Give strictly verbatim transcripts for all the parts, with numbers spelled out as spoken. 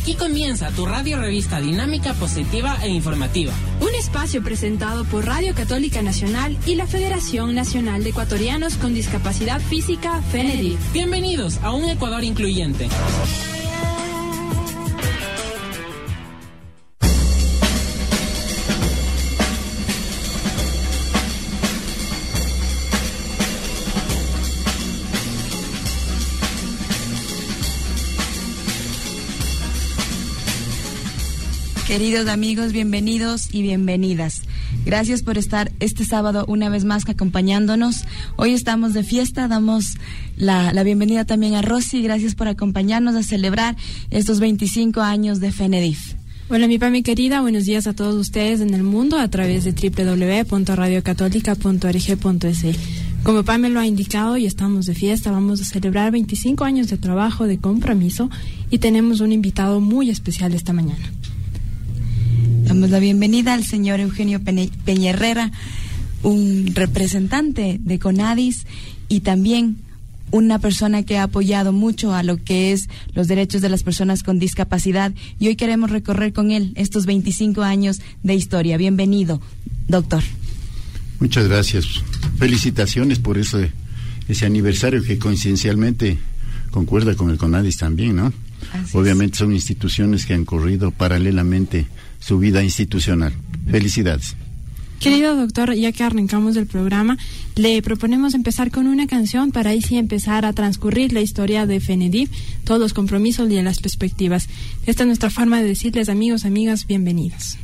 Aquí comienza tu radio revista dinámica, positiva e informativa. Un espacio presentado por Radio Católica Nacional y la Federación Nacional de Ecuatorianos con Discapacidad Física, FENEDIF. Bienvenidos a un Ecuador incluyente. Queridos amigos, bienvenidos y bienvenidas. Gracias por estar este sábado una vez más acompañándonos. Hoy estamos de fiesta, damos la, la bienvenida también a Rosy. Gracias por acompañarnos a celebrar estos veinticinco años de FENEDIF. Hola mi Pami querida, buenos días a todos ustedes en el mundo a través de doble u doble u doble u punto radio católica punto org punto es. Como Pame lo ha indicado, y estamos de fiesta, vamos a celebrar veinticinco años de trabajo, de compromiso, y tenemos un invitado muy especial esta mañana. Damos la bienvenida al señor Eugenio Peña Herrera, un representante de CONADIS y también una persona que ha apoyado mucho a lo que es los derechos de las personas con discapacidad, y hoy queremos recorrer con él estos veinticinco años de historia. Bienvenido, doctor. Muchas gracias. Felicitaciones por ese, ese aniversario que coincidencialmente concuerda con el CONADIS también, ¿no? Así Obviamente es. Son instituciones que han corrido paralelamente su vida institucional. Felicidades. Querido doctor, ya que arrancamos el programa, le proponemos empezar con una canción para ahí sí empezar a transcurrir la historia de FENEDIF, todos los compromisos y las perspectivas. Esta es nuestra forma de decirles, amigos, amigas, bienvenidos.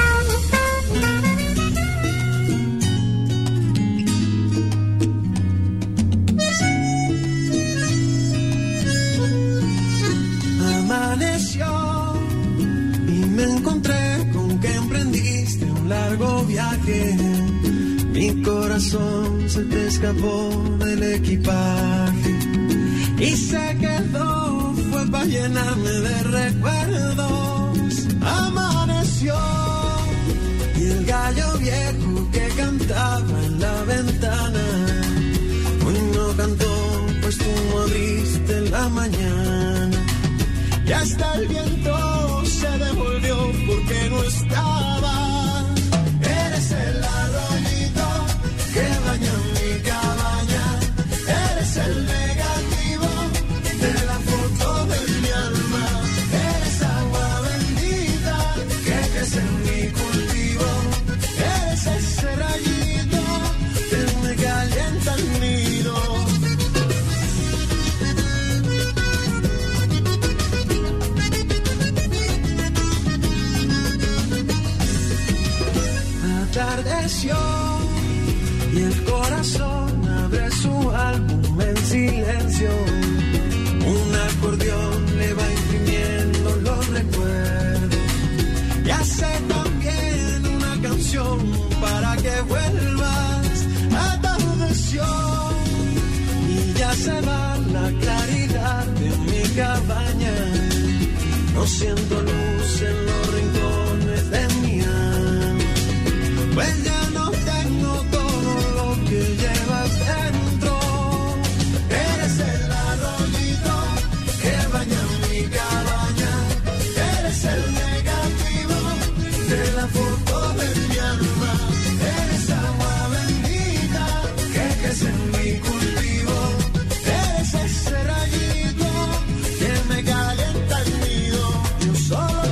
Amaneció y me encontré con que emprendiste un largo viaje. Mi corazón se te escapó del equipaje y se quedó, fue para llenarme de recuerdos. Amaneció y el gallo viejo que cantaba en la ventana hoy no cantó, pues tú no abriste la mañana. Y hasta el viento se devolvió porque no estaba. Eres el arroyito que baña mi cabaña. Eres el negativo de la foto de mi alma. Eres agua bendita que crece en mi cultivo. Eres ese rayito que me calienta el nido. Atardeció y el corazón abre su álbum en silencio. Un acordeón le va imprimiendo los recuerdos y hace también una canción para que vuelvas. Atardeció y ya se va la claridad de mi cabaña. No siento luz en los rincones de mi alma, pues ya no tengo todo lo que llevas dentro. Eres el arroyito que baña mi cabaña. Eres el negativo de la foto de mi alma. Eres agua bendita que crece en mi cultivo. Eres ese rayito que me calienta el nido. Yo solo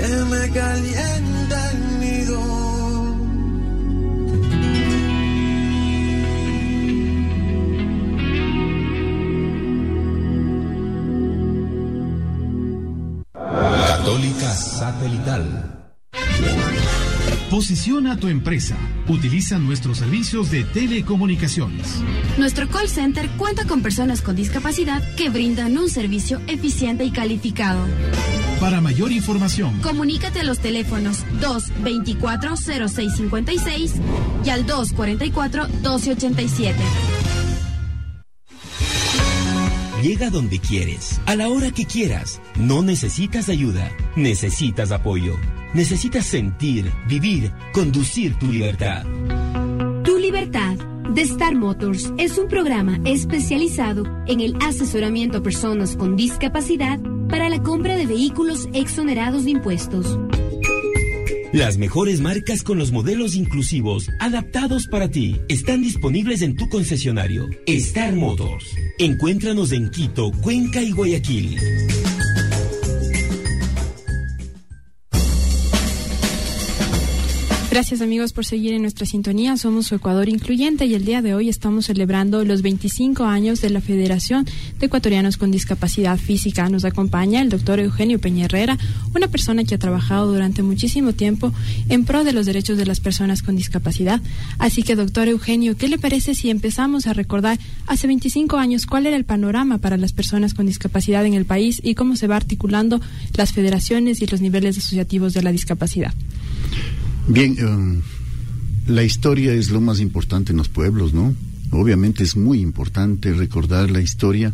que me calienta el nido. Católica Satelital. Posiciona tu empresa. Utiliza nuestros servicios de telecomunicaciones. Nuestro call center cuenta con personas con discapacidad que brindan un servicio eficiente y calificado. Para mayor información, comunícate a los teléfonos dos veinticuatro cero seis cincuenta y seis y al dos cuarenta y cuatro doce ochenta y siete. Llega donde quieres, a la hora que quieras. No necesitas ayuda, necesitas apoyo. Necesitas sentir, vivir, conducir tu libertad. Tu libertad, de Star Motors, es un programa especializado en el asesoramiento a personas con discapacidad para la compra de vehículos exonerados de impuestos. Las mejores marcas con los modelos inclusivos adaptados para ti están disponibles en tu concesionario Star Motors. Encuéntranos en Quito, Cuenca y Guayaquil. Gracias amigos por seguir en nuestra sintonía. Somos su Ecuador Incluyente y el día de hoy estamos celebrando los veinticinco años de la Federación de Ecuatorianos con Discapacidad Física. Nos acompaña el doctor Eugenio Peña Herrera, una persona que ha trabajado durante muchísimo tiempo en pro de los derechos de las personas con discapacidad. Así que doctor Eugenio, ¿qué le parece si empezamos a recordar hace veinticinco años cuál era el panorama para las personas con discapacidad en el país y cómo se va articulando las federaciones y los niveles asociativos de la discapacidad? Bien, um, la historia es lo más importante en los pueblos, ¿no? Obviamente es muy importante recordar la historia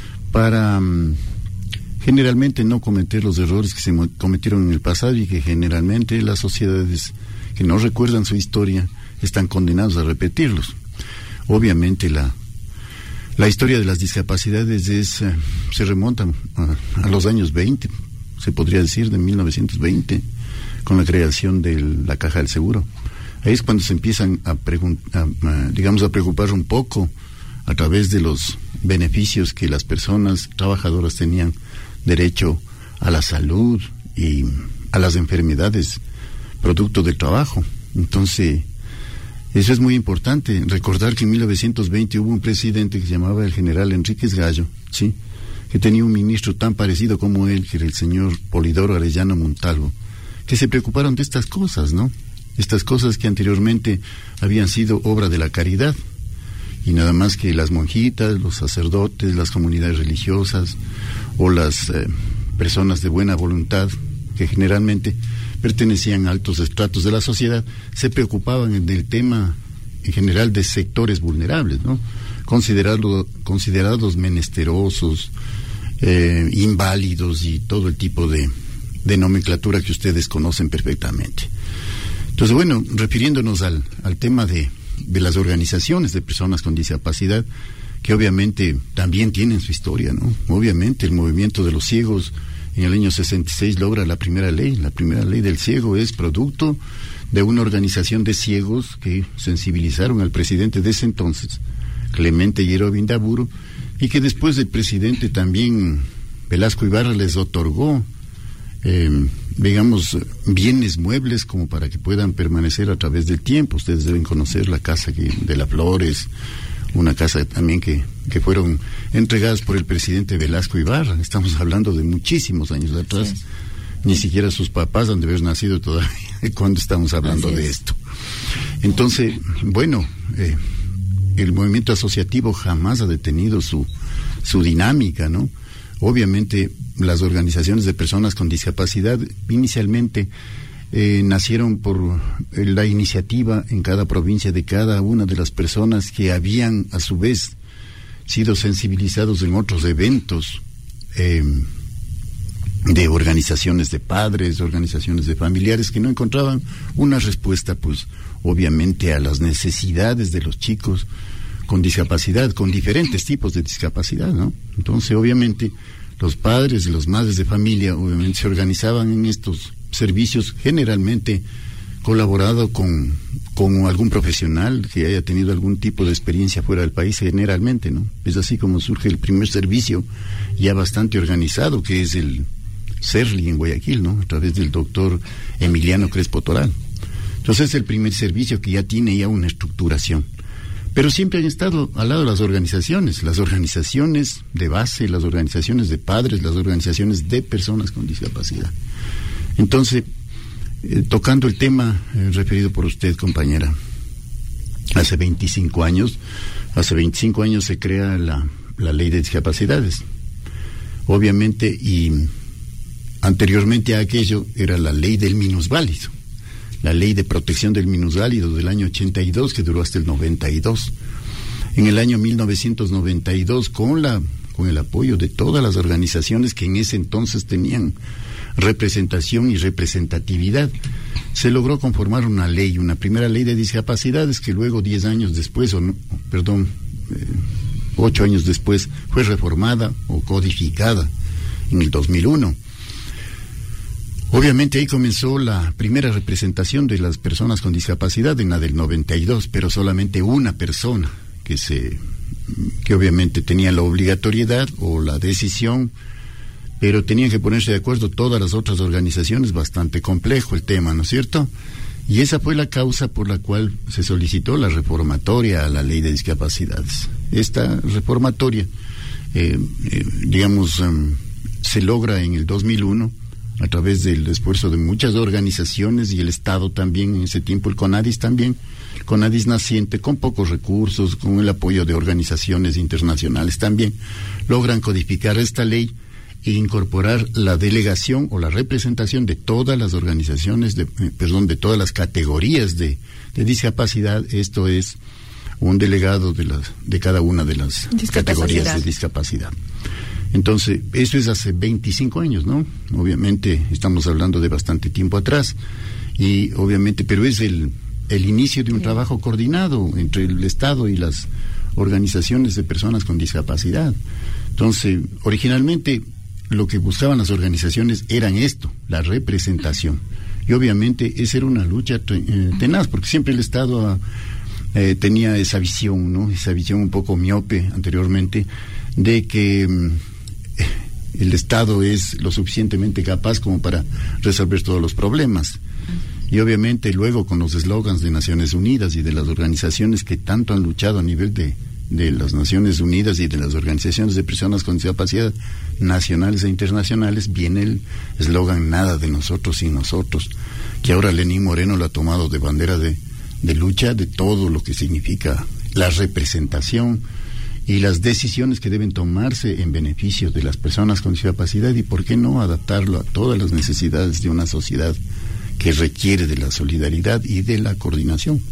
para um, generalmente no cometer los errores que se cometieron en el pasado y que generalmente las sociedades que no recuerdan su historia están condenados a repetirlos. Obviamente la, la historia de las discapacidades es, uh, se remonta a, a los años veinte, se podría decir de mil novecientos veinte, con la creación de la Caja del Seguro. Ahí es cuando se empiezan a, pregun- a, a digamos, a preocupar un poco a través de los beneficios que las personas trabajadoras tenían derecho a la salud y a las enfermedades producto del trabajo. Entonces, eso es muy importante. Recordar que en mil novecientos veinte hubo un presidente que se llamaba el general Enríquez Gallo, ¿sí?, que tenía un ministro tan parecido como él, que era el señor Polidoro Arellano Montalvo, que se preocuparon de estas cosas, ¿no? Estas cosas que anteriormente habían sido obra de la caridad, y nada más que las monjitas, los sacerdotes, las comunidades religiosas o las eh, personas de buena voluntad, que generalmente pertenecían a altos estratos de la sociedad, se preocupaban del tema en general de sectores vulnerables, ¿no? Considerarlo, considerados menesterosos, eh, inválidos y todo el tipo de de nomenclatura que ustedes conocen perfectamente. Entonces, bueno, refiriéndonos al, al tema de, de las organizaciones de personas con discapacidad, que obviamente también tienen su historia, ¿no? Obviamente el movimiento de los ciegos en el año sesenta y seis logra la primera ley. La primera ley del ciego es producto de una organización de ciegos que sensibilizaron al presidente de ese entonces, Clemente Hierro Vindaburo, y que después el presidente también, Velasco Ibarra, les otorgó Eh, digamos, bienes muebles como para que puedan permanecer a través del tiempo. Ustedes deben conocer la casa que, de las Flores, una casa también que, que fueron entregadas por el presidente Velasco Ibarra. Estamos hablando de muchísimos años atrás. Sí. Ni siquiera sus papás han de haber nacido todavía cuando estamos hablando de esto. Entonces, bueno, eh, el movimiento asociativo jamás ha detenido su, su dinámica, ¿no? Obviamente, las organizaciones de personas con discapacidad inicialmente eh, nacieron por eh, la iniciativa en cada provincia de cada una de las personas que habían a su vez sido sensibilizados en otros eventos eh, de organizaciones de padres, organizaciones de familiares que no encontraban una respuesta, pues obviamente, a las necesidades de los chicos con discapacidad, con diferentes tipos de discapacidad, ¿no? Entonces, obviamente, los padres y las madres de familia, obviamente, se organizaban en estos servicios, generalmente colaborado con, con algún profesional que haya tenido algún tipo de experiencia fuera del país, generalmente, ¿no? Es así como surge el primer servicio ya bastante organizado, que es el, Cerli en Guayaquil, ¿no? A través del doctor Emiliano Crespo Toral. Entonces es el primer servicio que ya tiene ya una estructuración. Pero siempre han estado al lado de las organizaciones, las organizaciones de base, las organizaciones de padres, las organizaciones de personas con discapacidad. Entonces, eh, tocando el tema eh, referido por usted, compañera, hace veinticinco años, hace veinticinco años se crea la, la ley de discapacidades. Obviamente, y anteriormente a aquello era la ley del minusválido, la ley de protección del minusválido del año ochenta y dos, que duró hasta el noventa y dos. En el año mil novecientos noventa y dos, con la con el apoyo de todas las organizaciones que en ese entonces tenían representación y representatividad, se logró conformar una ley, una primera ley de discapacidades que luego diez años después, o no, perdón, eh, ocho años después, fue reformada o codificada en el dos mil uno. Obviamente ahí comenzó la primera representación de las personas con discapacidad en la del noventa y dos, pero solamente una persona que se que obviamente tenía la obligatoriedad o la decisión, pero tenían que ponerse de acuerdo todas las otras organizaciones, bastante complejo el tema, ¿no es cierto? Y esa fue la causa por la cual se solicitó la reformatoria a la ley de discapacidades. Esta reformatoria, eh, eh, digamos, um, se logra en el dos mil uno, a través del esfuerzo de muchas organizaciones y el Estado también, en ese tiempo el CONADIS también, el CONADIS naciente, con pocos recursos, con el apoyo de organizaciones internacionales también, logran codificar esta ley e incorporar la delegación o la representación de todas las organizaciones, de, eh, perdón, de todas las categorías de, de discapacidad. Esto es un delegado de, las, de cada una de las categorías de discapacidad. Entonces, eso es hace veinticinco años, ¿no? Obviamente, estamos hablando de bastante tiempo atrás, y obviamente, pero es el, el inicio de un trabajo coordinado entre el Estado y las organizaciones de personas con discapacidad. Entonces, originalmente, lo que buscaban las organizaciones eran esto, la representación. Y obviamente, esa era una lucha eh, tenaz, porque siempre el Estado eh, tenía esa visión, ¿no? Esa visión un poco miope anteriormente, de que el Estado es lo suficientemente capaz como para resolver todos los problemas. Y obviamente luego con los eslogans de Naciones Unidas y de las organizaciones que tanto han luchado a nivel de, de las Naciones Unidas y de las organizaciones de personas con discapacidad nacionales e internacionales, viene el eslogan nada de nosotros sin nosotros, que ahora Lenín Moreno lo ha tomado de bandera de, de lucha de todo lo que significa la representación y las decisiones que deben tomarse en beneficio de las personas con discapacidad, y por qué no adaptarlo a todas las necesidades de una sociedad que requiere de la solidaridad y de la coordinación.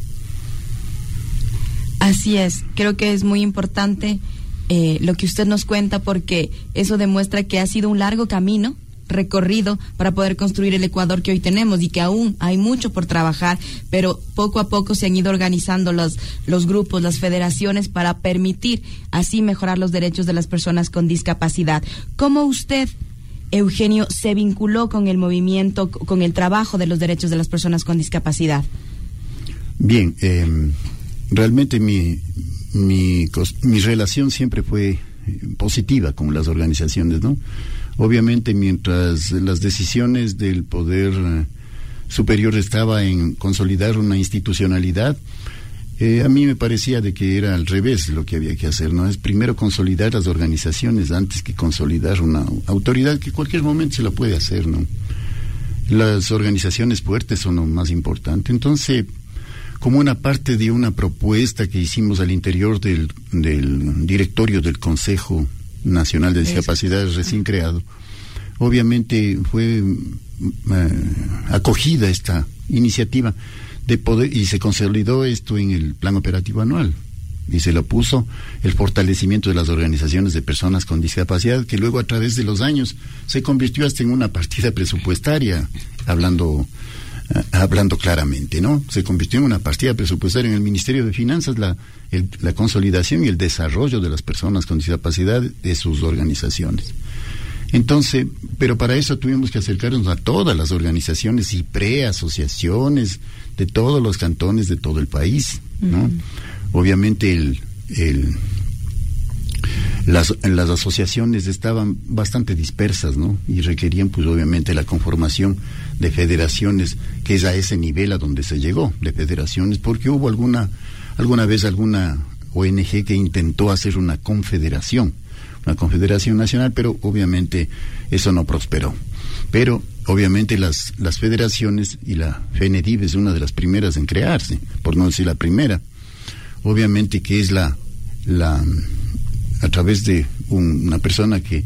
Así es, creo que es muy importante eh, lo que usted nos cuenta, porque eso demuestra que ha sido un largo camino recorrido para poder construir el Ecuador que hoy tenemos, y que aún hay mucho por trabajar, pero poco a poco se han ido organizando los, los grupos, las federaciones, para permitir así mejorar los derechos de las personas con discapacidad. ¿Cómo usted, Eugenio, se vinculó con el movimiento, con el trabajo de los derechos de las personas con discapacidad? Bien, eh, realmente mi, mi, mi relación siempre fue positiva con las organizaciones, ¿no? Obviamente, mientras las decisiones del poder uh, superior estaba en consolidar una institucionalidad, eh, a mí me parecía de que era al revés lo que había que hacer, ¿no? Es primero consolidar las organizaciones antes que consolidar una autoridad que en cualquier momento se la puede hacer, ¿no? Las organizaciones fuertes son lo más importante. Entonces, como una parte de una propuesta que hicimos al interior del, del directorio del Consejo Nacional de Discapacidades recién creado, obviamente fue eh, acogida esta iniciativa de poder, y se consolidó esto en el plan operativo anual, y se lo puso el fortalecimiento de las organizaciones de personas con discapacidad, que luego a través de los años se convirtió hasta en una partida presupuestaria, hablando hablando claramente, ¿no? Se convirtió en una partida presupuestaria en el Ministerio de Finanzas, la, el, la consolidación y el desarrollo de las personas con discapacidad de sus organizaciones. Entonces, pero para eso tuvimos que acercarnos a todas las organizaciones y preasociaciones de todos los cantones de todo el país, ¿no? Uh-huh. Obviamente el, el las, las asociaciones estaban bastante dispersas, ¿no? Y requerían, pues, obviamente, la conformación de federaciones, que es a ese nivel a donde se llegó, de federaciones, porque hubo alguna, alguna vez alguna O N G que intentó hacer una confederación, una confederación nacional, pero obviamente eso no prosperó. Pero obviamente las, las federaciones, y la FENEDIV es una de las primeras en crearse, por no decir la primera, obviamente que es la, la a través de un, una persona que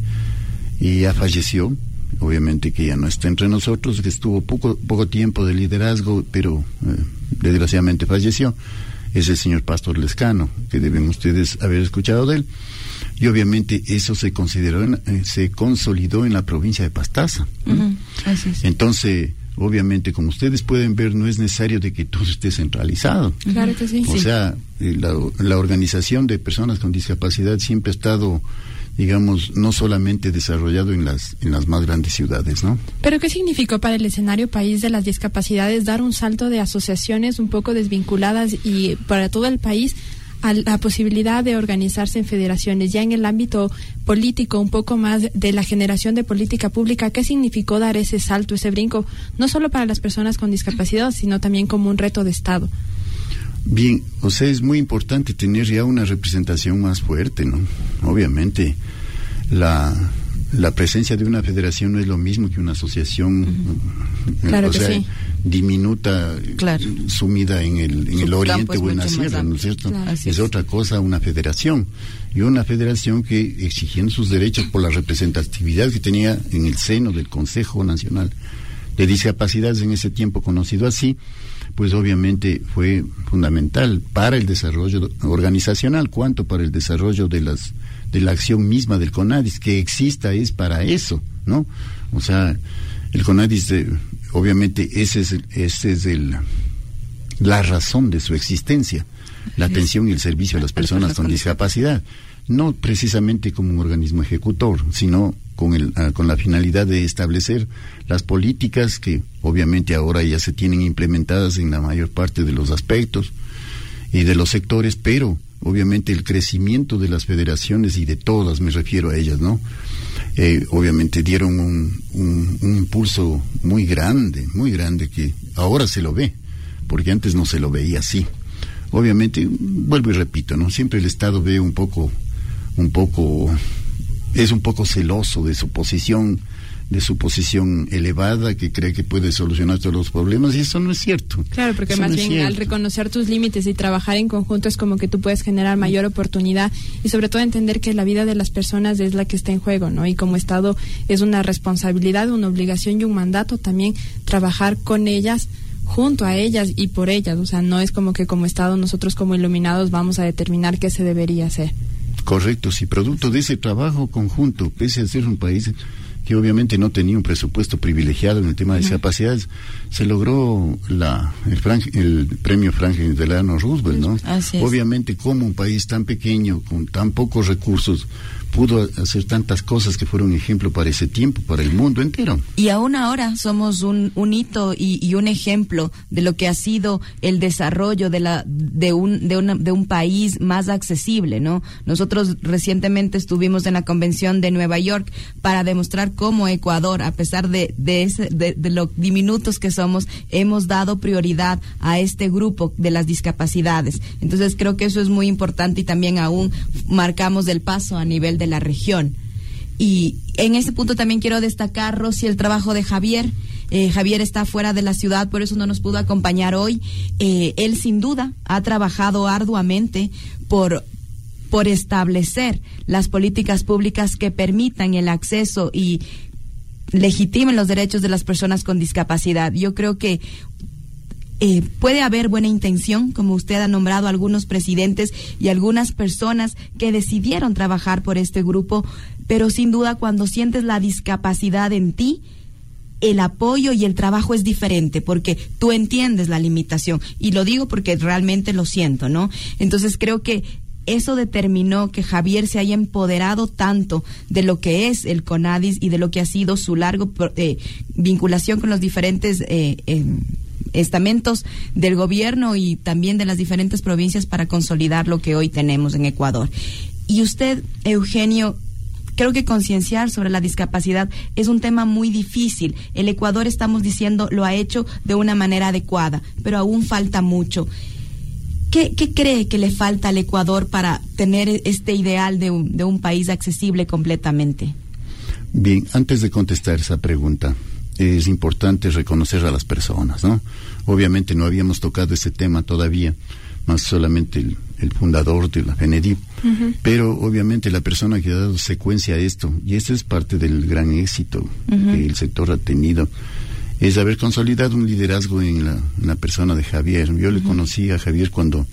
ya falleció, obviamente que ya no está entre nosotros, que estuvo poco, poco tiempo de liderazgo, pero eh, desgraciadamente falleció, es el señor Pastor Lescano, que deben ustedes haber escuchado de él. Y obviamente eso se consideró, en, eh, se consolidó en la provincia de Pastaza. Uh-huh. Así es. Entonces, obviamente, como ustedes pueden ver, no es necesario de que todo esté centralizado. Claro que sí. O sí. sea, eh, la, la organización de personas con discapacidad siempre ha estado, digamos, no solamente desarrollado en las en las más grandes ciudades, ¿no? Pero ¿qué significó para el escenario país de las discapacidades dar un salto de asociaciones un poco desvinculadas y para todo el país a la posibilidad de organizarse en federaciones, ya en el ámbito político, un poco más de la generación de política pública? ¿Qué significó dar ese salto, ese brinco, no solo para las personas con discapacidad, sino también como un reto de Estado? Bien, o sea, es muy importante tener ya una representación más fuerte, ¿no? Obviamente, la, la presencia de una federación no es lo mismo que una asociación, uh-huh. Claro o que sea, sí. diminuta, Claro. sumida en el, en Su el oriente es o en la mucho más sierra, ¿no amplio. es cierto? Claro. Es, es. otra cosa una federación, y una federación que, exigiendo sus derechos por la representatividad que tenía en el seno del Consejo Nacional de Discapacidades, en ese tiempo conocido así, pues obviamente fue fundamental para el desarrollo organizacional, cuanto para el desarrollo de las de la acción misma del CONADIS. Que exista es para eso, ¿no? O sea, el CONADIS, eh, obviamente, ese es el, ese es el la razón de su existencia, la atención y el servicio a las personas con discapacidad, no precisamente como un organismo ejecutor, sino con el uh, con la finalidad de establecer las políticas que obviamente ahora ya se tienen implementadas en la mayor parte de los aspectos y de los sectores, pero obviamente el crecimiento de las federaciones, y de todas me refiero a ellas, ¿no? Eh, obviamente dieron un, un, un impulso muy grande, muy grande, que ahora se lo ve, porque antes no se lo veía así. Obviamente, vuelvo y repito, ¿no? Siempre el Estado ve un poco, un poco, es un poco celoso de su posición, de su posición elevada, que cree que puede solucionar todos los problemas, y eso no es cierto. Claro, porque eso más no es bien cierto. al reconocer tus límites y trabajar en conjunto es como que tú puedes generar mayor oportunidad, y sobre todo entender que la vida de las personas es la que está en juego, ¿no? Y como Estado es una responsabilidad, una obligación y un mandato también trabajar con ellas, junto a ellas y por ellas. O sea, no es como que como Estado nosotros como iluminados vamos a determinar qué se debería hacer. Correcto, si producto de ese trabajo conjunto, pese a ser un país que obviamente no tenía un presupuesto privilegiado en el tema de uh-huh. discapacidades, se logró la el, Frank, el premio Franklin Delano Roosevelt, ¿no? Así es. Obviamente, como un país tan pequeño, con tan pocos recursos, pudo hacer tantas cosas que fueron ejemplo para ese tiempo, para el mundo entero. Y aún ahora somos un, un hito y, y un ejemplo de lo que ha sido el desarrollo de la de un de, una, de un país más accesible, ¿no? Nosotros recientemente estuvimos en la Convención de Nueva York para demostrar cómo Ecuador, a pesar de de, ese, de, de lo diminutos que somos, hemos dado prioridad a este grupo de las discapacidades. Entonces creo que eso es muy importante, y también aún marcamos el paso a nivel de la región. Y en este punto también quiero destacar, Rosy, el trabajo de Javier. Eh, Javier está fuera de la ciudad, por eso no nos pudo acompañar hoy. Eh, él sin duda ha trabajado arduamente por por establecer las políticas públicas que permitan el acceso y legitimen los derechos de las personas con discapacidad. Yo creo que Eh, puede haber buena intención, como usted ha nombrado algunos presidentes y algunas personas que decidieron trabajar por este grupo, pero sin duda cuando sientes la discapacidad en ti, el apoyo y el trabajo es diferente, porque tú entiendes la limitación, y lo digo porque realmente lo siento, ¿no? Entonces creo que eso determinó que Javier se haya empoderado tanto de lo que es el CONADIS y de lo que ha sido su largo eh, vinculación con los diferentes eh, eh, estamentos del gobierno y también de las diferentes provincias para consolidar lo que hoy tenemos en Ecuador. Y usted, Eugenio, creo que concienciar sobre la discapacidad es un tema muy difícil. El Ecuador, estamos diciendo, lo ha hecho de una manera adecuada, pero aún falta mucho. ¿Qué, qué cree que le falta al Ecuador para tener este ideal de un, de un país accesible completamente? Bien, antes de contestar esa pregunta, es importante reconocer a las personas, ¿no? Obviamente no habíamos tocado ese tema todavía, más solamente el, el fundador de la FENEDIP, uh-huh. pero obviamente la persona que ha dado secuencia a esto, y eso es parte del gran éxito uh-huh. que el sector ha tenido, es haber consolidado un liderazgo en la, en la persona de Javier. Yo uh-huh. le conocí a Javier cuando,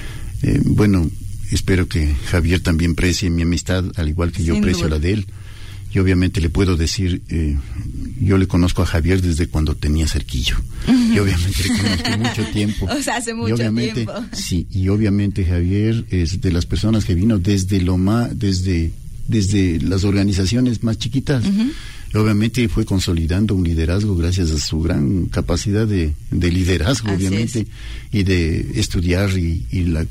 eh, bueno, espero que Javier también precie mi amistad, al igual que yo Sin precio duda. la de él. Y obviamente le puedo decir, eh, yo le conozco a Javier desde cuando tenía cerquillo. Uh-huh. Y obviamente le conozco mucho tiempo. O sea, hace mucho y obviamente, tiempo. Sí, y obviamente Javier es de las personas que vino desde lo más, desde, desde las organizaciones más chiquitas. Uh-huh. Y obviamente fue consolidando un liderazgo gracias a su gran capacidad de, de liderazgo, Así obviamente, es. y de estudiar y, y la...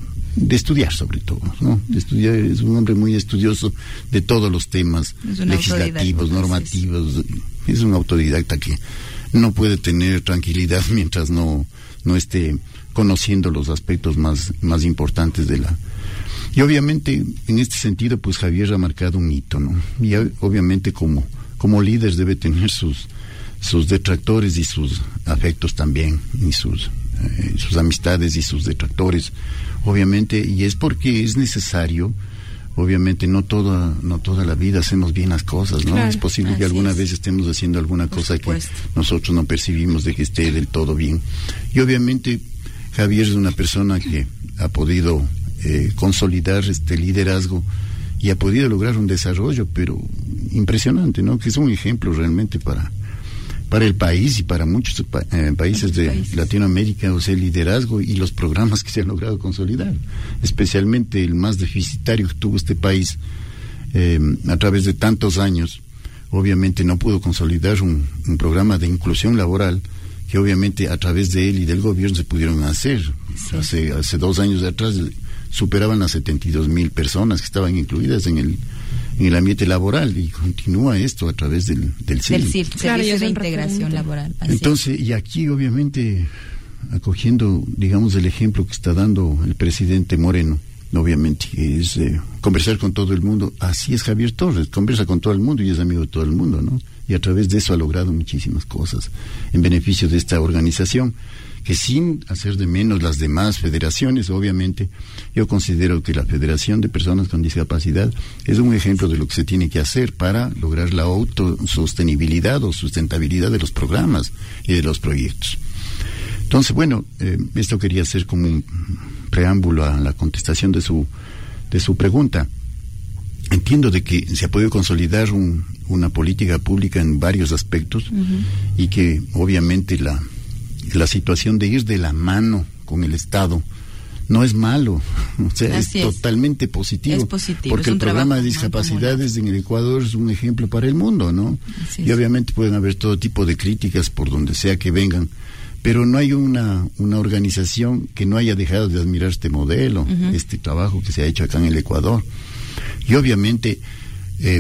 de estudiar sobre todo, ¿no? De estudiar, es un hombre muy estudioso de todos los temas legislativos, normativos, es un autodidacta que no puede tener tranquilidad mientras no, no esté conociendo los aspectos más, más importantes de la... Y obviamente, en este sentido, pues Javier ha marcado un hito, ¿no? Y obviamente como, como líder debe tener sus, sus detractores y sus afectos también, y sus, eh, sus amistades y sus detractores, obviamente, y es porque es necesario, obviamente no toda no toda la vida hacemos bien las cosas, ¿no? Claro, es posible que alguna es. vez estemos haciendo alguna Por cosa supuesto. que nosotros no percibimos de que esté del todo bien. Y obviamente Javier es una persona que ha podido eh, consolidar este liderazgo y ha podido lograr un desarrollo, pero impresionante, ¿no? Que es un ejemplo realmente para para el país y para muchos pa- eh, países de países. Latinoamérica, o sea, el liderazgo y los programas que se han logrado consolidar, especialmente el más deficitario que tuvo este país eh, a través de tantos años. Obviamente no pudo consolidar un, un programa de inclusión laboral que obviamente a través de él y del gobierno se pudieron hacer. Sí. Hace, hace dos años atrás superaban las setenta y dos mil personas que estaban incluidas en el en el ambiente laboral, y continúa esto a través del del C I L. Del C I L, claro, Servicio de Integración Laboral. Entonces, y aquí obviamente acogiendo, digamos, el ejemplo que está dando el presidente Moreno, obviamente es eh, conversar con todo el mundo. Así es Javier Torres, conversa con todo el mundo y es amigo de todo el mundo, ¿no? Y a través de eso ha logrado muchísimas cosas en beneficio de esta organización, que sin hacer de menos las demás federaciones, obviamente, yo considero que la Federación de Personas con Discapacidad es un ejemplo de lo que se tiene que hacer para lograr la autosostenibilidad o sustentabilidad de los programas y de los proyectos. Entonces, bueno, eh, esto quería hacer como un preámbulo a la contestación de su, de su pregunta. Entiendo de que se ha podido consolidar un, una política pública en varios aspectos, uh-huh. y que obviamente la la situación de ir de la mano con el Estado no es malo, o sea, Así es, es totalmente positivo, es positivo, porque es el programa de discapacidades en el Ecuador es un ejemplo para el mundo, ¿no? Así y es. Obviamente pueden haber todo tipo de críticas por donde sea que vengan, pero no hay una una organización que no haya dejado de admirar este modelo, uh-huh. este trabajo que se ha hecho acá en el Ecuador. Y obviamente eh,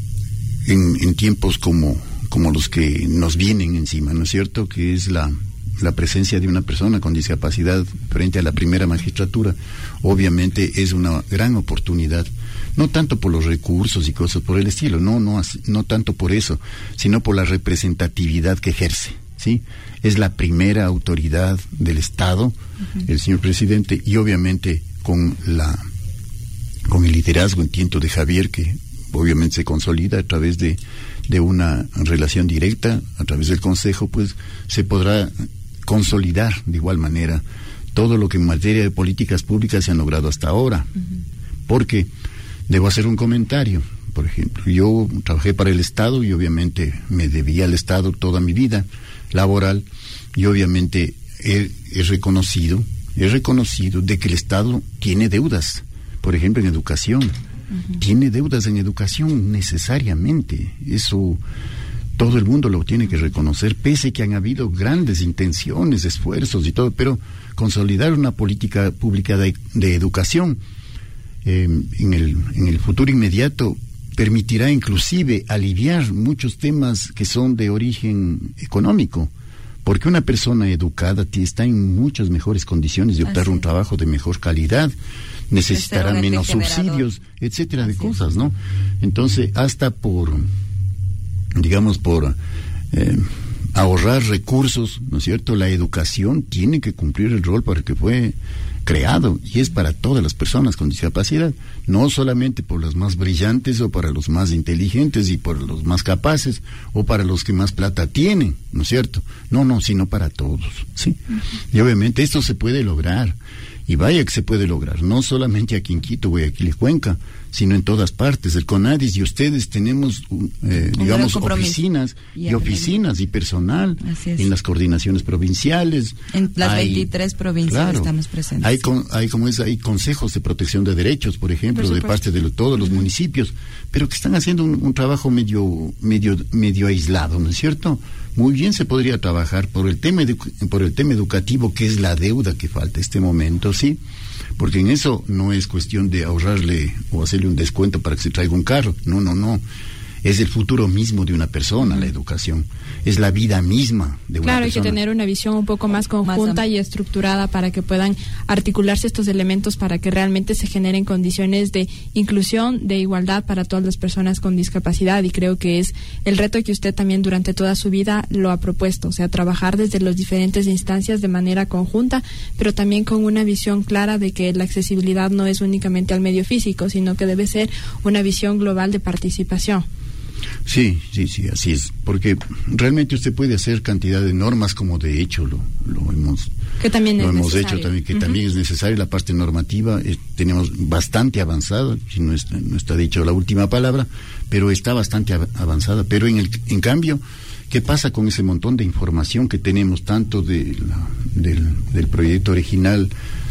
en, en tiempos como como los que nos vienen encima, ¿no es cierto?, que es la la presencia de una persona con discapacidad frente a la primera magistratura, obviamente es una gran oportunidad, no tanto por los recursos y cosas por el estilo, no, no, no tanto por eso, sino por la representatividad que ejerce, ¿sí? Es la primera autoridad del Estado, uh-huh. el señor presidente, y obviamente con la con el liderazgo, entiendo, de Javier, que obviamente se consolida a través de, de una relación directa, a través del Consejo, pues se podrá consolidar de igual manera todo lo que en materia de políticas públicas se han logrado hasta ahora. Uh-huh. Porque debo hacer un comentario. Por ejemplo, yo trabajé para el Estado y obviamente me debía al Estado toda mi vida laboral, y obviamente he, he reconocido, he reconocido de que el Estado tiene deudas, por ejemplo en educación. Uh-huh. Tiene deudas en educación necesariamente, eso todo el mundo lo tiene que reconocer, pese que han habido grandes intenciones, esfuerzos y todo, pero consolidar una política pública de, de educación eh, en el, en el futuro inmediato permitirá inclusive aliviar muchos temas que son de origen económico, porque una persona educada está en muchas mejores condiciones de optar a un trabajo de mejor calidad, necesitará menos subsidios, etcétera, de cosas, ¿no? Entonces, hasta por, digamos, por eh, ahorrar recursos, ¿no es cierto? La educación tiene que cumplir el rol para el que fue creado, y es para todas las personas con discapacidad, no solamente por las más brillantes o para los más inteligentes y por los más capaces o para los que más plata tienen, ¿no es cierto? No, no, sino para todos, ¿sí? Uh-huh. Y obviamente esto se puede lograr, y vaya que se puede lograr, no solamente aquí en Quito, Guayaquil y Cuenca, sino en todas partes. El CONADIS y ustedes tenemos, eh, digamos, oficinas y, y oficinas y personal en las coordinaciones provinciales. En las hay, veintitrés provincias claro, estamos presentes. Hay, con, hay como es, hay consejos de protección de derechos, por ejemplo, por de parte de lo, todos los uh-huh. municipios, pero que están haciendo un, un trabajo medio, medio, medio aislado, ¿no es cierto? Muy bien se podría trabajar por el tema edu- por el tema educativo, que es la deuda que falta este momento, ¿sí? Porque en eso no es cuestión de ahorrarle o hacerle un descuento para que se traiga un carro, no, no, no. Es el futuro mismo de una persona, la educación. Es la vida misma de una claro, persona. Claro, hay que tener una visión un poco más conjunta más y estructurada para que puedan articularse estos elementos para que realmente se generen condiciones de inclusión, de igualdad para todas las personas con discapacidad. Y creo que es el reto que usted también durante toda su vida lo ha propuesto. O sea, trabajar desde las diferentes instancias de manera conjunta, pero también con una visión clara de que la accesibilidad no es únicamente al medio físico, sino que debe ser una visión global de participación. Sí, sí, sí, así es, porque realmente usted puede hacer cantidad de normas como de hecho lo, lo hemos, que también lo es hemos necesario. hecho también, que uh-huh. también es necesaria la parte normativa, eh, tenemos bastante avanzada, si no está, no está dicho la última palabra, pero está bastante av- avanzada, pero en el, en cambio, ¿qué pasa con ese montón de información que tenemos tanto de la, del, del proyecto original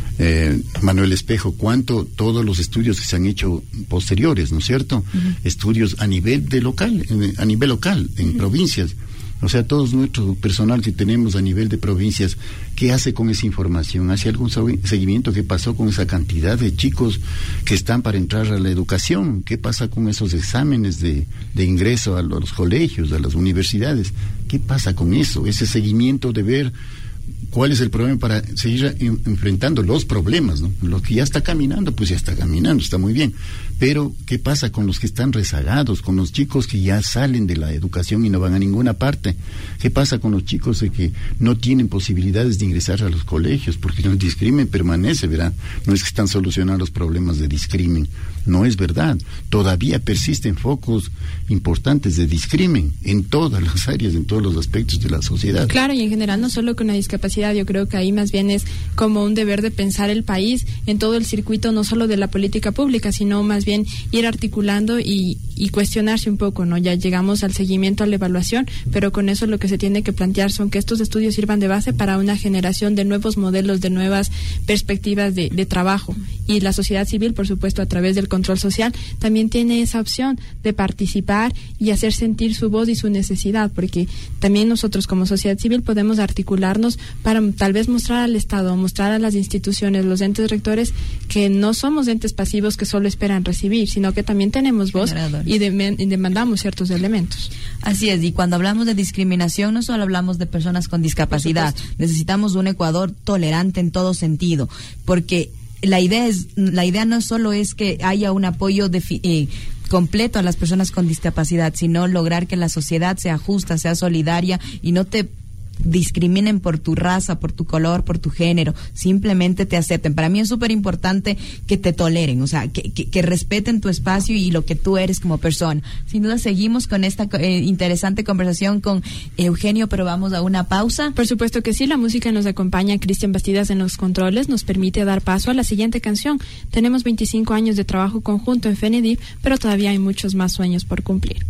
Eh, Manuel Espejo, cuánto todos los estudios que se han hecho posteriores, ¿no es cierto? Uh-huh. Estudios a nivel de local, eh, a nivel local, en uh-huh. provincias. O sea, todo nuestro personal que tenemos a nivel de provincias, ¿qué hace con esa información? ¿Hace algún seguimiento? ¿Qué pasó con esa cantidad de chicos que están para entrar a la educación? ¿Qué pasa con esos exámenes de, de ingreso a los colegios, a las universidades? ¿Qué pasa con eso? Ese seguimiento de ver cuál es el problema para seguir en, enfrentando los problemas, ¿no? Lo que ya está caminando, pues ya está caminando, está muy bien. Pero, ¿qué pasa con los que están rezagados, con los chicos que ya salen de la educación y no van a ninguna parte? ¿Qué pasa con los chicos de que no tienen posibilidades de ingresar a los colegios? Porque el discrimen permanece, ¿verdad? No es que están solucionando los problemas de discrimen, no es verdad. Todavía persisten focos importantes de discrimen en todas las áreas, en todos los aspectos de la sociedad. Claro, y en general no solo con la discapacidad, yo creo que ahí más bien es como un deber de pensar el país en todo el circuito, no solo de la política pública, sino más bien ir articulando y, y cuestionarse un poco, ¿no? Ya llegamos al seguimiento, a la evaluación, pero con eso lo que se tiene que plantear son que estos estudios sirvan de base para una generación de nuevos modelos, de nuevas perspectivas de, de trabajo. Y la sociedad civil, por supuesto, a través del control social, también tiene esa opción de participar y hacer sentir su voz y su necesidad, porque también nosotros como sociedad civil podemos articularnos para tal vez mostrar al Estado, mostrar a las instituciones, los entes rectores, que no somos entes pasivos que solo esperan recibir, sino que también tenemos voz y, de, y demandamos ciertos elementos. Así es, y cuando hablamos de discriminación no solo hablamos de personas con discapacidad, necesitamos un Ecuador tolerante en todo sentido, porque la idea es, la idea no solo es que haya un apoyo de, eh, completo a las personas con discapacidad, sino lograr que la sociedad sea justa, sea solidaria y no te discriminen por tu raza, por tu color, por tu género, simplemente te acepten. Para mí es súper importante que te toleren, o sea, que, que, que respeten tu espacio y lo que tú eres como persona. Sin duda seguimos con esta eh, interesante conversación con Eugenio, pero vamos a una pausa. Por supuesto que sí, la música nos acompaña, Cristian Bastidas en los controles, nos permite dar paso a la siguiente canción. Tenemos veinticinco años de trabajo conjunto en FENEDIF, pero todavía hay muchos más sueños por cumplir.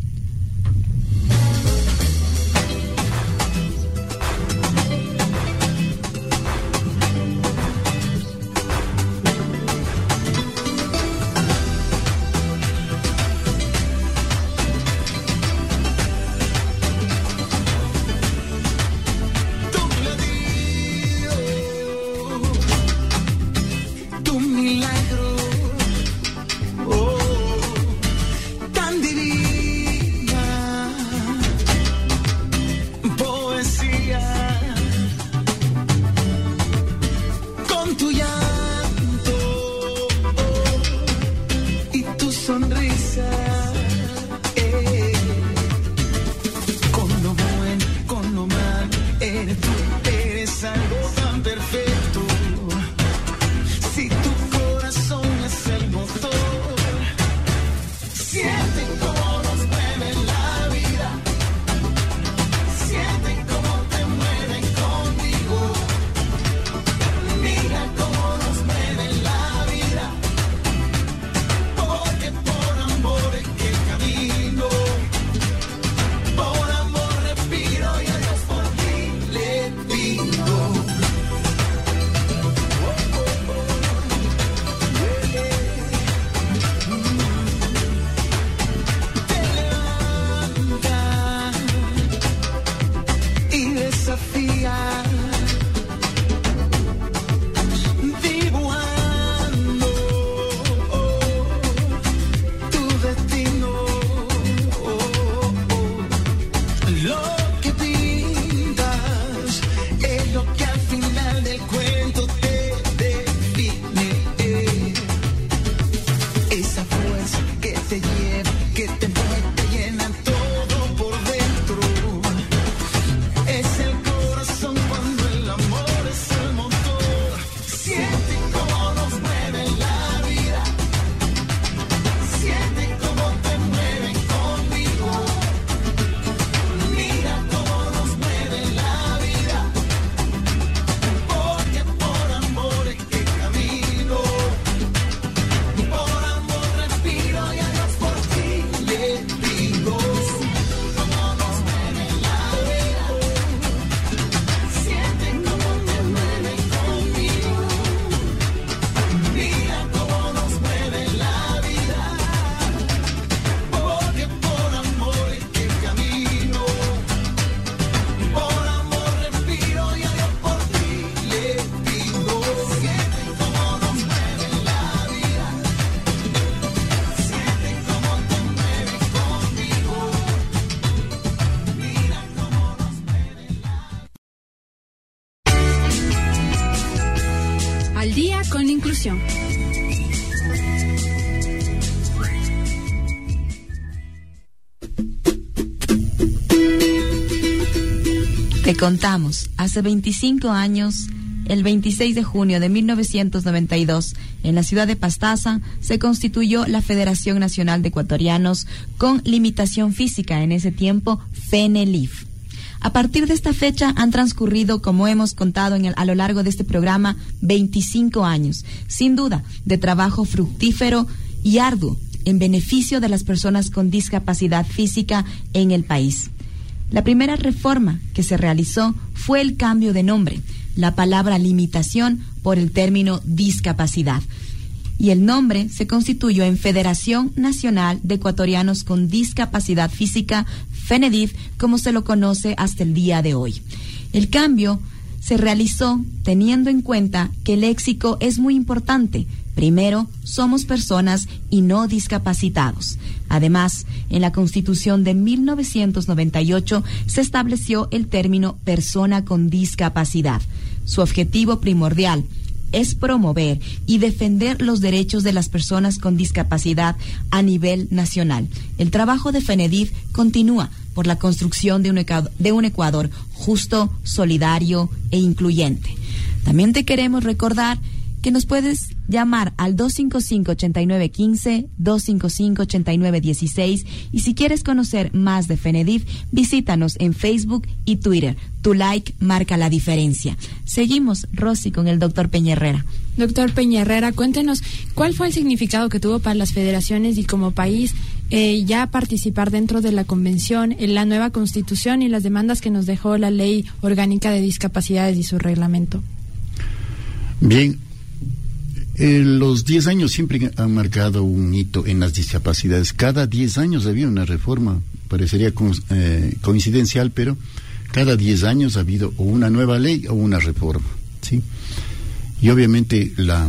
inclusión. Te contamos, hace veinticinco años, el veintiséis de junio de mil novecientos noventa y dos, en la ciudad de Pastaza, se constituyó la Federación Nacional de Ecuatorianos con Limitación Física, en ese tiempo FENELIF. A partir de esta fecha han transcurrido, como hemos contado en el, a lo largo de este programa, veinticinco años, sin duda, de trabajo fructífero y arduo en beneficio de las personas con discapacidad física en el país. La primera reforma que se realizó fue el cambio de nombre, la palabra limitación por el término discapacidad. Y el nombre se constituyó en Federación Nacional de Ecuatorianos con Discapacidad Física, FENEDIF, como se lo conoce hasta el día de hoy. El cambio se realizó teniendo en cuenta que el léxico es muy importante. Primero, somos personas y no discapacitados. Además, en la Constitución de mil novecientos noventa y ocho se estableció el término persona con discapacidad. Su objetivo primordial es promover y defender los derechos de las personas con discapacidad a nivel nacional. El trabajo de FENEDIF continúa por la construcción de un Ecuador, de un Ecuador justo, solidario e incluyente. También te queremos recordar que nos puedes llamar al dos cinco cinco, ocho nueve uno cinco, dos cinco cinco, ocho nueve uno seis, y si quieres conocer más de FENEDIF, visítanos en Facebook y Twitter. Tu like marca la diferencia. Seguimos, Rosy, con el doctor Peña Herrera. Doctor Peña Herrera, cuéntenos cuál fue el significado que tuvo para las federaciones y como país eh, ya participar dentro de la convención, en la nueva constitución y las demandas que nos dejó la ley orgánica de discapacidades y su reglamento. Bien. Eh, los diez años siempre han marcado un hito en las discapacidades. Cada diez años había una reforma, parecería co eh, coincidencial, pero cada diez años ha habido o una nueva ley o una reforma, ¿sí? Y obviamente la,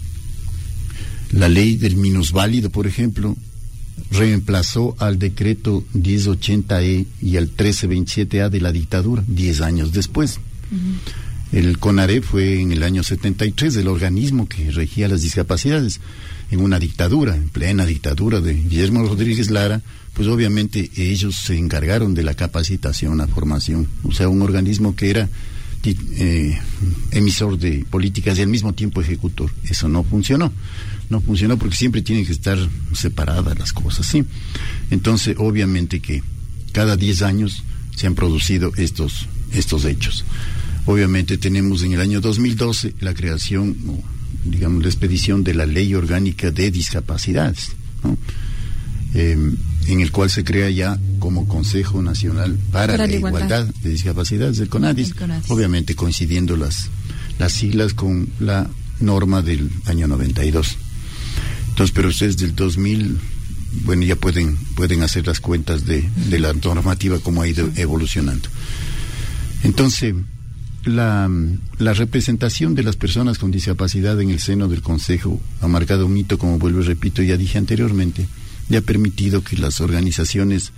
la ley del minusválido, por ejemplo, reemplazó al decreto diez ochenta E y al trece veintisiete A de la dictadura, diez años después. Uh-huh. El CONAREP fue en el año setenta y tres el organismo que regía las discapacidades en una dictadura, en plena dictadura de Guillermo Rodríguez Lara. Pues obviamente ellos se encargaron de la capacitación, la formación, o sea, un organismo que era eh, emisor de políticas y al mismo tiempo ejecutor. Eso no funcionó, no funcionó porque siempre tienen que estar separadas las cosas, ¿sí? Entonces, obviamente que cada diez años se han producido estos, estos hechos. Obviamente tenemos en el año dos mil doce la creación, o, digamos, la expedición de la Ley Orgánica de Discapacidades, ¿no? Eh, en el cual se crea ya como Consejo Nacional para, para la Igualdad. Igualdad de Discapacidades, el CONADIS, el CONADIS, obviamente coincidiendo las, las siglas con la norma del año noventa y dos. Entonces, pero ustedes del dos mil, bueno, ya pueden, pueden hacer las cuentas de, de la normativa, cómo ha ido evolucionando. Entonces, La, la representación de las personas con discapacidad en el seno del Consejo ha marcado un hito, como vuelvo y repito, ya dije anteriormente, y ha permitido que las organizaciones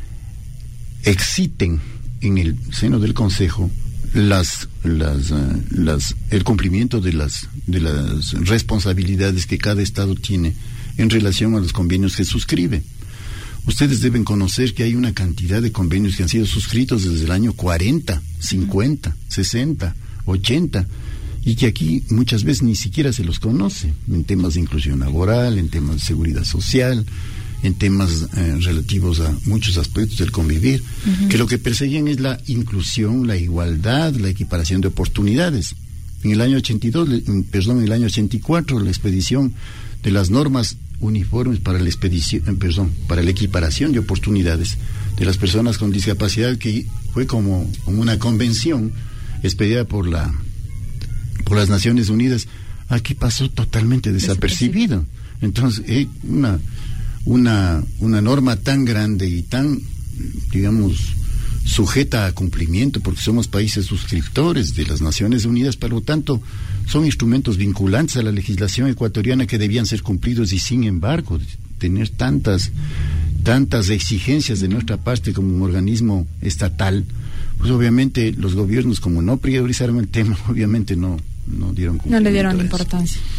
exciten en el seno del Consejo las, las, uh, las, el cumplimiento de las, de las responsabilidades que cada Estado tiene en relación a los convenios que suscribe. Ustedes deben conocer que hay una cantidad de convenios que han sido suscritos desde el año cuarenta, cincuenta, sesenta, ochenta, y que aquí muchas veces ni siquiera se los conoce, en temas de inclusión laboral, en temas de seguridad social, en temas eh, relativos a muchos aspectos del convivir, uh-huh. que lo que perseguían es la inclusión, la igualdad, la equiparación de oportunidades. En el año ochenta y dos, perdón, en el año ochenta y cuatro, la expedición de las normas uniformes para la expedición, eh, perdón, para la equiparación de oportunidades de las personas con discapacidad, que fue como, como una convención expedida por la por las Naciones Unidas, aquí pasó totalmente desapercibido. Entonces, eh, una una una norma tan grande y tan, digamos, sujeta a cumplimiento, porque somos países suscriptores de las Naciones Unidas, por lo tanto son instrumentos vinculantes a la legislación ecuatoriana que debían ser cumplidos, y sin embargo tener tantas tantas exigencias de nuestra parte como un organismo estatal, pues obviamente los gobiernos, como no priorizaron el tema, obviamente no no dieron no le dieron importancia.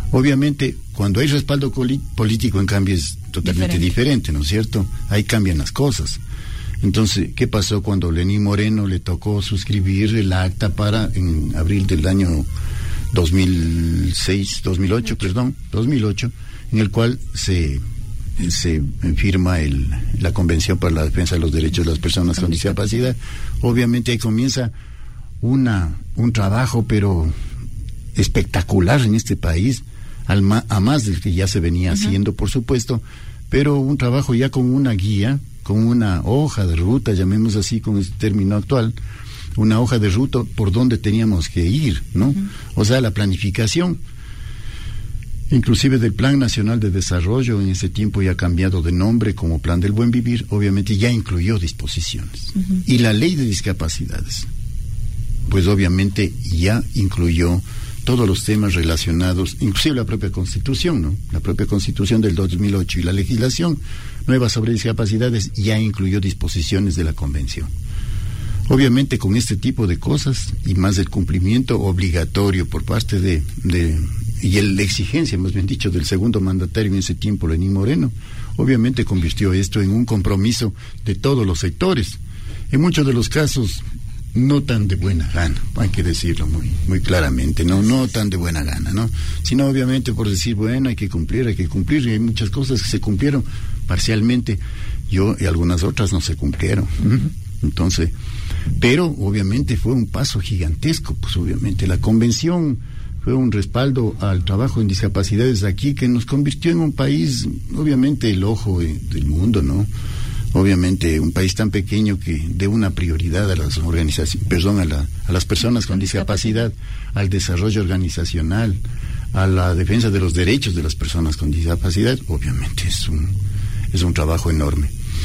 Obviamente, cuando hay respaldo político, en cambio, es totalmente diferente. diferente, ¿no es cierto? Ahí cambian las cosas. Entonces, ¿qué pasó cuando Lenín Moreno le tocó suscribir el acta para, en abril del año dos mil seis, dos mil ocho, perdón, dos mil ocho, en el cual se, se firma el, la Convención para la Defensa de los Derechos de las Personas con Discapacidad? Obviamente ahí comienza una, un trabajo, pero espectacular en este país, al ma, a más del que ya se venía uh-huh. haciendo, por supuesto, pero un trabajo ya con una guía, con una hoja de ruta, llamemos así con este término actual, una hoja de ruta por donde teníamos que ir, ¿no? Uh-huh. O sea, la planificación, inclusive del Plan Nacional de Desarrollo, en ese tiempo ya ha cambiado de nombre como Plan del Buen Vivir, obviamente ya incluyó disposiciones. Uh-huh. Y la Ley de Discapacidades, pues obviamente ya incluyó todos los temas relacionados, inclusive la propia Constitución, ¿no? La propia Constitución del dos mil ocho y la legislación nueva sobre discapacidades ya incluyó disposiciones de la Convención. Obviamente con este tipo de cosas y más el cumplimiento obligatorio por parte de, de y el, la exigencia, más bien dicho, del segundo mandatario en ese tiempo, Lenín Moreno, obviamente convirtió esto en un compromiso de todos los sectores. En muchos de los casos no tan de buena gana, hay que decirlo muy muy claramente, no no tan de buena gana, ¿no? Sino obviamente por decir, bueno, hay que cumplir, hay que cumplir, y hay muchas cosas que se cumplieron parcialmente, yo y algunas otras no se cumplieron. Entonces, pero obviamente fue un paso gigantesco, pues obviamente la convención fue un respaldo al trabajo en discapacidades aquí que nos convirtió en un país, obviamente el ojo eh, del mundo, ¿no? Obviamente un país tan pequeño que dé una prioridad a las organizaciones, perdón, a, la, a las personas con discapacidad, al desarrollo organizacional, a la defensa de los derechos de las personas con discapacidad, obviamente es un es un trabajo enorme.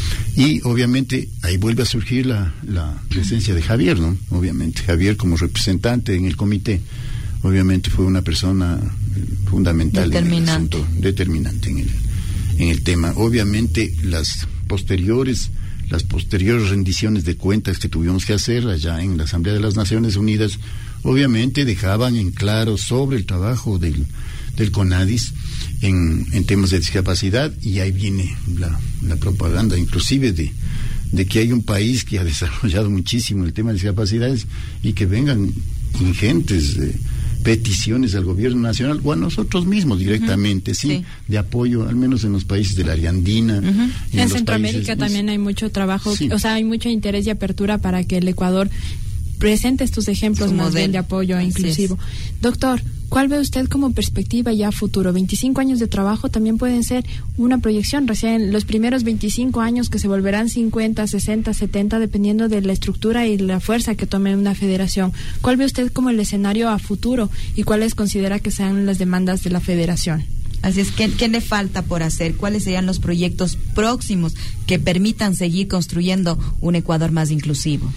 Y obviamente ahí vuelve a surgir la, la presencia de Javier, ¿no? Obviamente Javier como representante en el comité, obviamente fue una persona fundamental en el asunto, determinante en el, en el tema. Obviamente las posteriores las posteriores rendiciones de cuentas que tuvimos que hacer allá en la Asamblea de las Naciones Unidas obviamente dejaban en claro sobre el trabajo del, del CONADIS en, en temas de discapacidad, y ahí viene la, la propaganda inclusive de, de que hay un país que ha desarrollado muchísimo el tema de discapacidades y que vengan ingentes eh, peticiones al gobierno nacional o a nosotros mismos directamente, uh-huh. ¿sí? sí, de apoyo, al menos en los países del área andina. Uh-huh. En, en Centroamérica países, también hay mucho trabajo, sí. o sea, hay mucho interés y apertura para que el Ecuador presente estos ejemplos más bien de apoyo inclusivo. Doctor, ¿cuál ve usted como perspectiva ya futuro? veinticinco años de trabajo también pueden ser una proyección, recién los primeros veinticinco años que se volverán cincuenta, sesenta, setenta, dependiendo de la estructura y la fuerza que tome una federación. ¿Cuál ve usted como el escenario a futuro y cuáles considera que sean las demandas de la federación? Así es, ¿qué, qué le falta por hacer? ¿Cuáles serían los proyectos próximos que permitan seguir construyendo un Ecuador más inclusivo?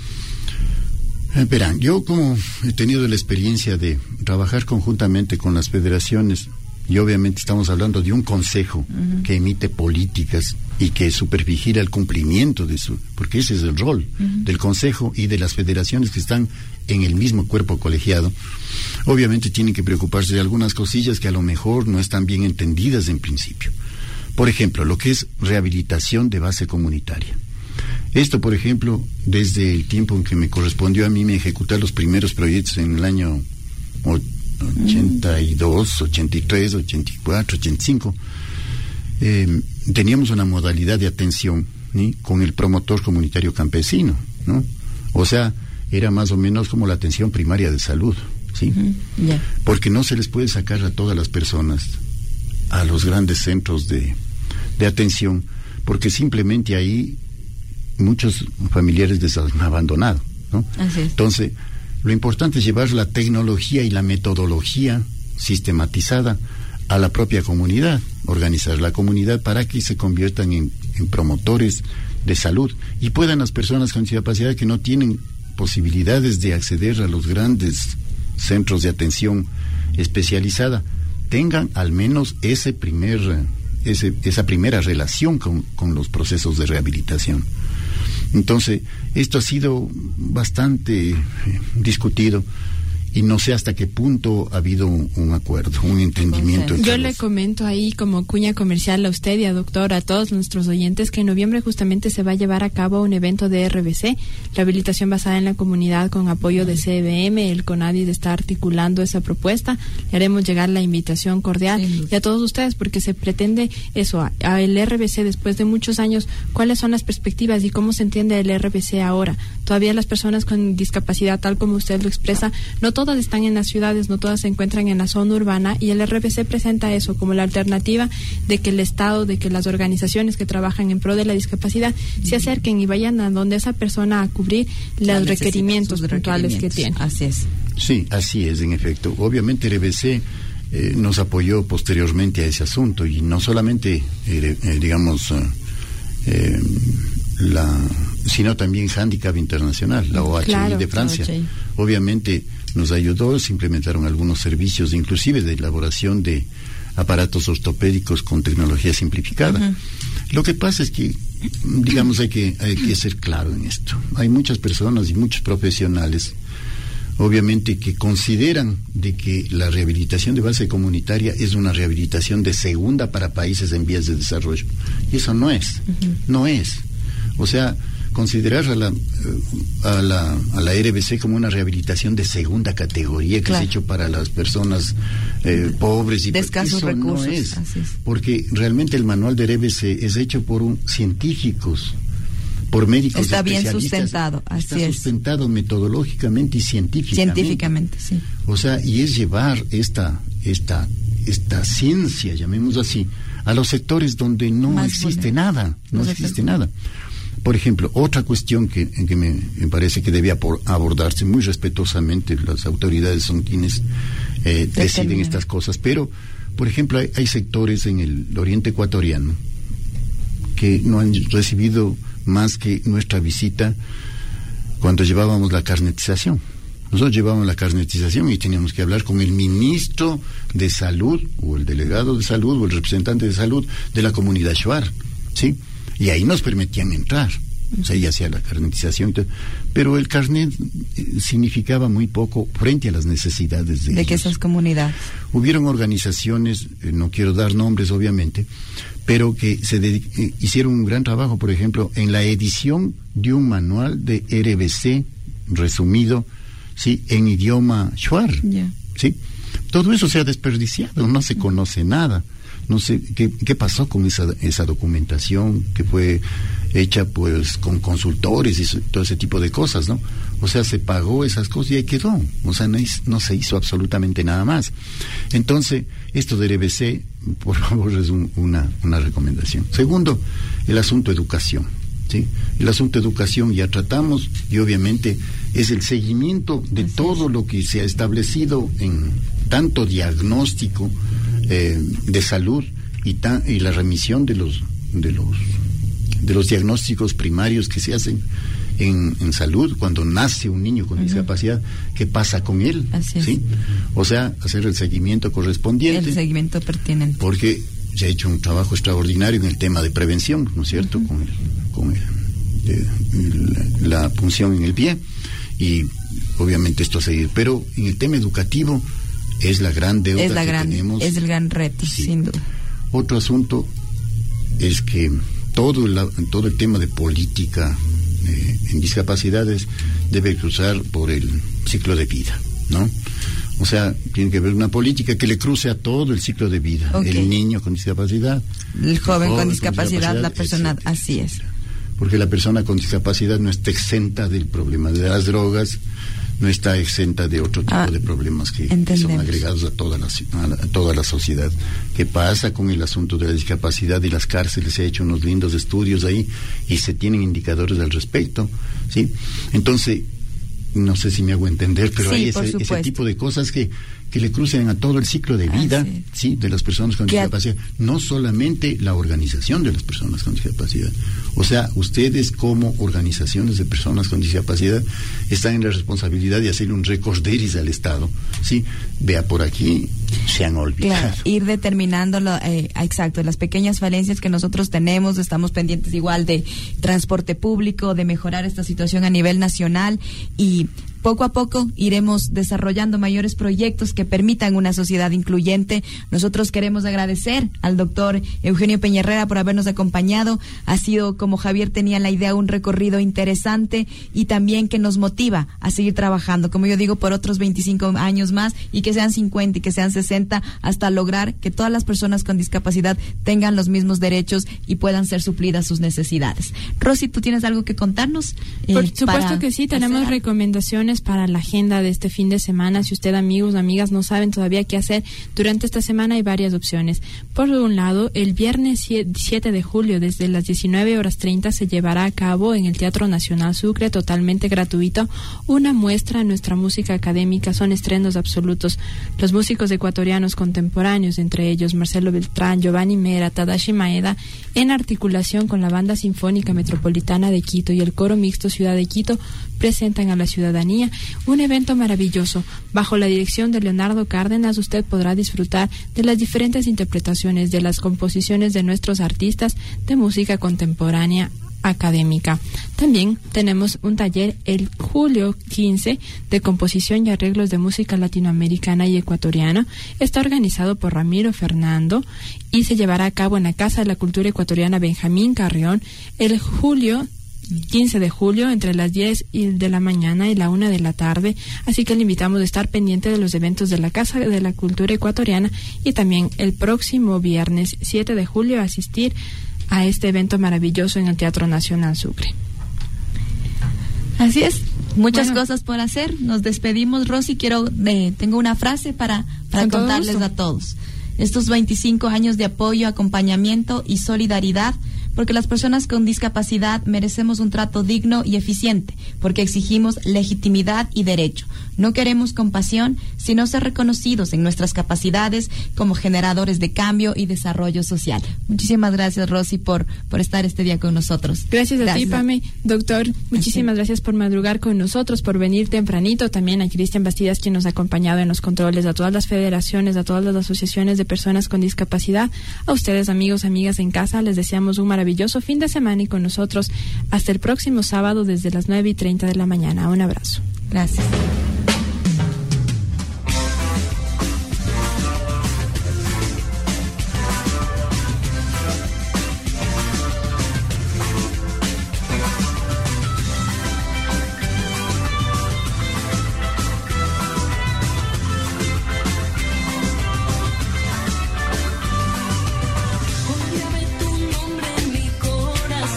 Verán, yo como he tenido la experiencia de trabajar conjuntamente con las federaciones, y obviamente estamos hablando de un consejo uh-huh. que emite políticas y que supervigila el cumplimiento de su, porque ese es el rol uh-huh. del consejo y de las federaciones que están en el mismo cuerpo colegiado. Obviamente tienen que preocuparse de algunas cosillas que a lo mejor no están bien entendidas en principio. Por ejemplo, lo que es rehabilitación de base comunitaria. Esto, por ejemplo, desde el tiempo en que me correspondió a mí me ejecutar los primeros proyectos en el año ochenta y dos, ochenta y tres, ochenta y cuatro, ochenta y cinco, eh, teníamos una modalidad de atención, ¿sí? con el promotor comunitario campesino, ¿no? O sea, era más o menos como la atención primaria de salud, ¿sí? Uh-huh. Yeah. Porque no se les puede sacar a todas las personas a los grandes centros de, de atención, porque simplemente ahí muchos familiares les han abandonado, ¿no? Así es. Entonces, lo importante es llevar la tecnología y la metodología sistematizada a la propia comunidad, organizar la comunidad para que se conviertan en, en promotores de salud y puedan las personas con discapacidad que no tienen posibilidades de acceder a los grandes centros de atención especializada, tengan al menos ese primer, ese, esa primera relación con, con los procesos de rehabilitación. Entonces, esto ha sido bastante eh, discutido y no sé hasta qué punto ha habido un, un acuerdo, un entendimiento. Yo le comento ahí como cuña comercial a usted y a doctor, a todos nuestros oyentes, que en noviembre justamente se va a llevar a cabo un evento de R B C, rehabilitación basada en la comunidad, con apoyo de C B M. El CONADIS está articulando esa propuesta. Le haremos llegar la invitación cordial sí. y a todos ustedes, porque se pretende eso, a, a el R B C después de muchos años, cuáles son las perspectivas y cómo se entiende el R B C ahora. Todavía las personas con discapacidad, tal como usted lo expresa, no todas están en las ciudades, no todas se encuentran en la zona urbana, y el R B C presenta eso como la alternativa de que el Estado, de que las organizaciones que trabajan en pro de la discapacidad se acerquen y vayan a donde esa persona a cubrir los requerimientos puntuales que tiene. Así es. Sí, así es, en efecto. Obviamente R B C eh, nos apoyó posteriormente a ese asunto, y no solamente, eh, eh, digamos, eh, eh, la sino también Handicap Internacional, la O H I claro, de Francia. O H I. Obviamente nos ayudó, se implementaron algunos servicios, inclusive de elaboración de aparatos ortopédicos con tecnología simplificada. Uh-huh. Lo que pasa es que, digamos, hay que, hay que ser claro en esto. Hay muchas personas y muchos profesionales, obviamente, que consideran de que la rehabilitación de base comunitaria es una rehabilitación de segunda para países en vías de desarrollo. Y eso no es, uh-huh. no es. O sea, considerar a la, a la a la R B C como una rehabilitación de segunda categoría que claro. es hecho para las personas eh, pobres y de escasos eso recursos. No es, Así es, porque realmente el manual de R B C es hecho por un científicos, por médicos está bien especialistas. sustentado, así está es. sustentado metodológicamente y científicamente. Científicamente, sí. O sea, y es llevar esta esta esta ciencia, llamémoslo así, a los sectores donde no Más existe bueno. nada, no Los existe nada. Por ejemplo, otra cuestión que, que me, me parece que debía por abordarse muy respetuosamente, las autoridades son quienes eh, deciden estas cosas, pero, por ejemplo, hay, hay sectores en el oriente ecuatoriano que no han recibido más que nuestra visita cuando llevábamos la carnetización. Nosotros llevábamos la carnetización y teníamos que hablar con el ministro de Salud, o el delegado de Salud, o el representante de Salud de la comunidad Shuar, ¿sí? Y ahí nos permitían entrar, o sea, ya hacía la carnetización y todo, pero el carnet eh, significaba muy poco frente a las necesidades de, de ellos. que esas comunidades. Hubieron organizaciones, eh, no quiero dar nombres obviamente, pero que se dedic- eh, hicieron un gran trabajo, por ejemplo, en la edición de un manual de R B C resumido, sí, en idioma Shuar, yeah. sí. Todo eso se ha desperdiciado, no se conoce nada. No sé qué, qué pasó con esa, esa documentación que fue hecha pues con consultores y todo ese tipo de cosas, ¿no? O sea, se pagó esas cosas y ahí quedó. O sea, no, no se hizo absolutamente nada más. Entonces, esto de R B C, por favor, es un, una, una recomendación. Segundo, el asunto educación, ¿sí? El asunto educación ya tratamos y obviamente es el seguimiento de Así todo es. Lo que se ha establecido en tanto diagnóstico Eh, de salud y, ta, y la remisión de los de los de los diagnósticos primarios que se hacen en, en salud cuando nace un niño con uh-huh. discapacidad, qué pasa con él, Así ¿sí? Es. O sea, hacer el seguimiento correspondiente, el seguimiento pertinente, porque se ha hecho un trabajo extraordinario en el tema de prevención, ¿no es cierto? Uh-huh. Con el, con el, eh, el, la punción en el pie, y obviamente esto a seguir, pero en el tema educativo es la gran deuda es la que gran, tenemos. Es el gran reto, sí. Sin duda. Otro asunto es que todo el, todo el tema de política eh, en discapacidades debe cruzar por el ciclo de vida, ¿no? O sea, tiene que haber una política que le cruce a todo el ciclo de vida. Okay. El niño con discapacidad. El joven, el joven con, discapacidad, con discapacidad, la persona, etcétera, así es. Porque la persona con discapacidad no está exenta del problema de las drogas, no está exenta de otro tipo ah, de problemas que, que son agregados a toda, la, a, la, a toda la sociedad. ¿Qué pasa con el asunto de la discapacidad y las cárceles? Se ha hecho unos lindos estudios ahí y se tienen indicadores al respecto, ¿sí? Entonces, no sé si me hago entender, pero sí, hay ese, ese tipo de cosas que, que le crucen a todo el ciclo de vida, ah, sí. ¿sí? De las personas con discapacidad, no solamente la organización de las personas con discapacidad. O sea, ustedes como organizaciones de personas con discapacidad están en la responsabilidad de hacer un recorderis al Estado, ¿sí? Vea, por aquí se han olvidado. Claro, ir determinando, lo, eh, exacto, las pequeñas falencias que nosotros tenemos, estamos pendientes igual de transporte público, de mejorar esta situación a nivel nacional y poco a poco iremos desarrollando mayores proyectos que permitan una sociedad incluyente. Nosotros queremos agradecer al doctor Eugenio Peñarrera por habernos acompañado. Ha sido, como Javier tenía la idea, un recorrido interesante y también que nos motiva a seguir trabajando, como yo digo, por otros veinticinco años más, y que sean cincuenta y que sean sesenta, hasta lograr que todas las personas con discapacidad tengan los mismos derechos y puedan ser suplidas sus necesidades. Rosy, ¿tú tienes algo que contarnos? Eh, Por supuesto que sí, tenemos hacer... recomendaciones para la agenda de este fin de semana. Si usted, amigos, amigas, no saben todavía qué hacer durante esta semana, hay varias opciones. Por un lado, el viernes siete de julio, desde las diecinueve horas treinta, se llevará a cabo en el Teatro Nacional Sucre, totalmente gratuito, una muestra de nuestra música académica. Son estrenos absolutos. Los músicos ecuatorianos contemporáneos, entre ellos Marcelo Beltrán, Giovanni Mera, Tadashi Maeda, en articulación con la Banda Sinfónica Metropolitana de Quito y el Coro Mixto Ciudad de Quito, presentan a la ciudadanía un evento maravilloso. Bajo la dirección de Leonardo Cárdenas, usted podrá disfrutar de las diferentes interpretaciones de las composiciones de nuestros artistas de música contemporánea académica. También tenemos un taller el julio quince de composición y arreglos de música latinoamericana y ecuatoriana. Está organizado por Ramiro Fernando y se llevará a cabo en la Casa de la Cultura Ecuatoriana Benjamín Carrión el julio quince de julio, entre las diez de la mañana y la una de la tarde. Así que le invitamos a estar pendiente de los eventos de la Casa de la Cultura Ecuatoriana, y también el próximo viernes siete de julio asistir a este evento maravilloso en el Teatro Nacional Sucre. Así es, muchas bueno, cosas por hacer. Nos despedimos. Rosy, quiero eh, tengo una frase para, para contarles a todos. Estos veinticinco años de apoyo, acompañamiento y solidaridad, porque las personas con discapacidad merecemos un trato digno y eficiente, porque exigimos legitimidad y derecho. No queremos compasión, sino ser reconocidos en nuestras capacidades como generadores de cambio y desarrollo social. Muchísimas gracias, Rosy, por, por estar este día con nosotros. Gracias a gracias. ti, Pame. Doctor, muchísimas sí. gracias por madrugar con nosotros, por venir tempranito. También a Cristian Bastidas, quien nos ha acompañado en los controles, a todas las federaciones, a todas las asociaciones de personas con discapacidad. A ustedes, amigos, amigas en casa, les deseamos un maravilloso fin de semana, y con nosotros hasta el próximo sábado desde las nueve y treinta de la mañana. Un abrazo. Gracias.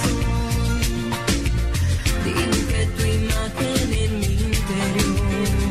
Dime que tu imagen en mi interior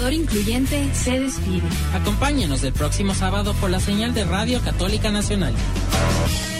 Ecuador Incluyente se despide. Acompáñenos el próximo sábado por la señal de Radio Católica Nacional.